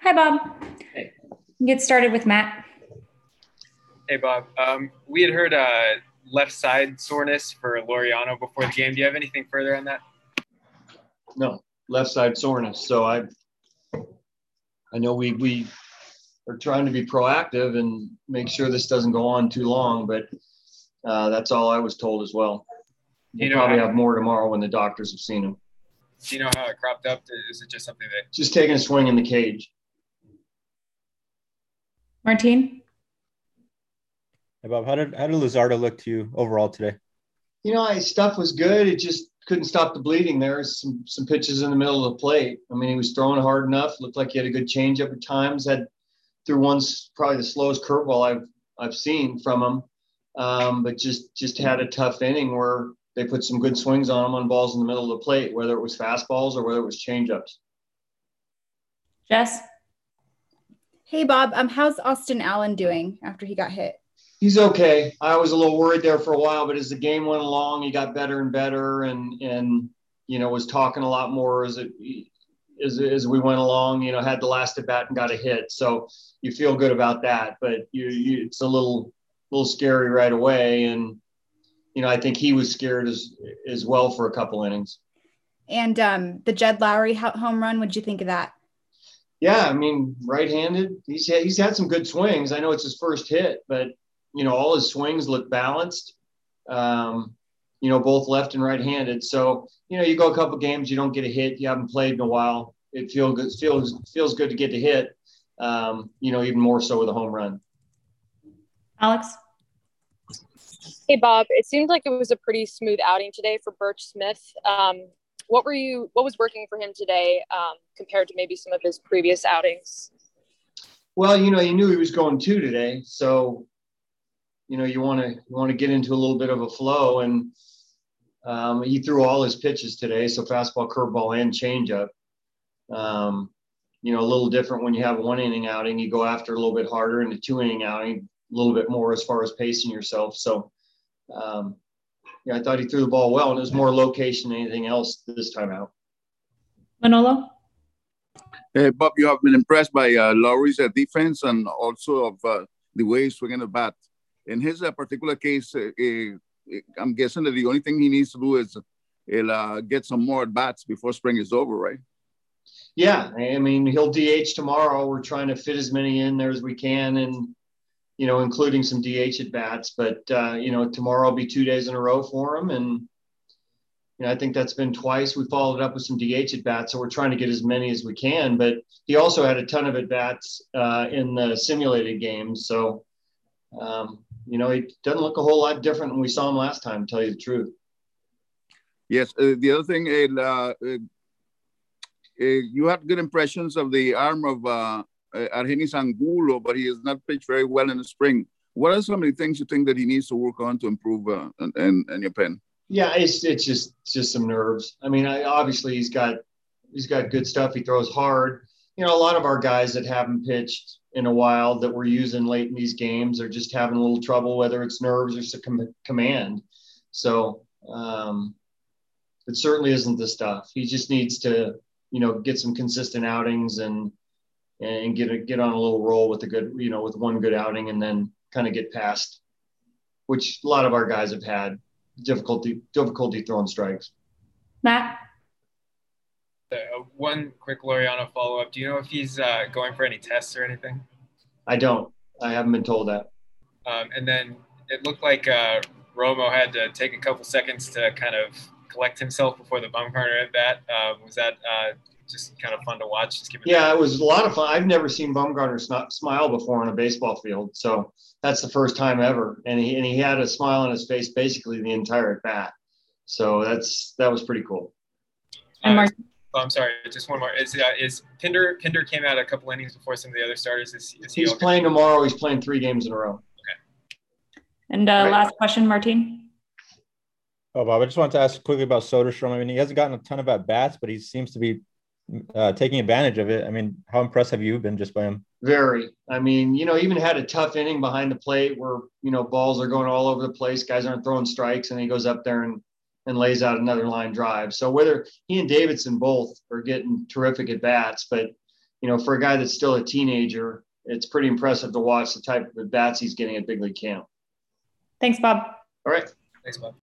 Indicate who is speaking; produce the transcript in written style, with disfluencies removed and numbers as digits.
Speaker 1: Hi, Bob.
Speaker 2: Hey.
Speaker 1: Get started with Matt.
Speaker 3: Hey, Bob. We had heard left side soreness for Laureano before the game. Do you have anything further on that?
Speaker 2: No, left side soreness. So I know we are trying to be proactive and make sure this doesn't go on too long, but that's all I was told as well. We'll probably have more tomorrow when the doctors have seen him.
Speaker 3: Do you know how it cropped up? Is it just something that
Speaker 2: just taking a swing in the cage?
Speaker 1: Martine?
Speaker 4: Hey Bob, how did Luzardo look to you overall today?
Speaker 2: His stuff was good. It just couldn't stop the bleeding. There was some pitches in the middle of the plate. I mean, he was throwing hard enough. Looked like he had a good changeup at times. Threw once probably the slowest curveball I've seen from him. But just had a tough inning where they put some good swings on him on balls in the middle of the plate, whether it was fastballs or whether it was changeups.
Speaker 1: Jess?
Speaker 5: Hey, Bob. How's Austin Allen doing after he got hit?
Speaker 2: He's okay. I was a little worried there for a while, but as the game went along, he got better and better, and was talking a lot more as we went along. Had the last at bat and got a hit, so you feel good about that. But it's a little scary right away, and I think he was scared as well for a couple innings.
Speaker 5: And the Jed Lowry home run, what'd you think of that?
Speaker 2: Yeah, I mean, right-handed. He's had some good swings. I know it's his first hit, but all his swings look balanced. Both left and right-handed. So you go a couple games, you don't get a hit. You haven't played in a while. It feels good to get the hit. Even more so with a home run.
Speaker 1: Alex?
Speaker 6: Hey, Bob. It seemed like it was a pretty smooth outing today for Burch Smith. What was working for him today compared to maybe some of his previous outings?
Speaker 2: Well, you knew he was going two today, so you want to get into a little bit of a flow, and he threw all his pitches today, so fastball, curveball, and changeup. A little different when you have a 1 inning outing, you go after a little bit harder, and a 2 inning outing a little bit more as far as pacing yourself. So I thought he threw the ball well, and it was more location than anything else this time out.
Speaker 1: Manolo?
Speaker 7: Hey, Bob, you have been impressed by Lowry's defense and also of the way he's swinging the bat. In his particular case, I'm guessing that the only thing he needs to do is get some more at-bats before spring is over, right?
Speaker 2: Yeah, I mean, he'll DH tomorrow. We're trying to fit as many in there as we can, and including some DH at-bats. But, tomorrow will be 2 days in a row for him. And, I think that's been twice. We followed up with some DH at-bats, so we're trying to get as many as we can. But he also had a ton of at-bats in the simulated games. So, he doesn't look a whole lot different than we saw him last time, to tell you the truth.
Speaker 7: Yes. The other thing, you had good impressions of the arm of Argenis Angulo, but he has not pitched very well in the spring. What are some of the things you think that he needs to work on to improve in your pen?
Speaker 2: Yeah, it's just some nerves. I mean, obviously he's got good stuff. He throws hard. A lot of our guys that haven't pitched in a while that we're using late in these games are just having a little trouble, whether it's nerves or command. So it certainly isn't the stuff. He just needs to, get some consistent outings and get on a little roll with with one good outing, and then kind of get past, which a lot of our guys have had difficulty throwing strikes.
Speaker 1: Matt?
Speaker 3: One quick Laureano follow-up. Do you know if he's going for any tests or anything?
Speaker 2: I don't. I haven't been told that.
Speaker 3: And then it looked like Romo had to take a couple seconds to kind of collect himself before the Bumgarner at bat. Was that just kind of fun to watch?
Speaker 2: It was a lot of fun. I've never seen Bumgarner smile before on a baseball field, so that's the first time ever. And he had a smile on his face basically the entire at bat. So that was pretty cool.
Speaker 1: And Mark?
Speaker 3: I'm sorry, just one more. Is Pinder came out a couple innings before some of the other starters?
Speaker 2: He's okay? Playing tomorrow. He's playing 3 games in a row.
Speaker 3: Okay.
Speaker 1: And last question, Martine.
Speaker 4: Oh, Bob, I just wanted to ask quickly about Soderstrom. I mean, he hasn't gotten a ton of at-bats, but he seems to be taking advantage of it. I mean, how impressed have you been just by him?
Speaker 2: Very. I mean, even had a tough inning behind the plate where, balls are going all over the place. Guys aren't throwing strikes, and he goes up there and lays out another line drive. So whether he and Davidson both are getting terrific at bats, but, for a guy that's still a teenager, it's pretty impressive to watch the type of at bats he's getting at big league camp.
Speaker 1: Thanks, Bob.
Speaker 2: All right.
Speaker 3: Thanks, Bob.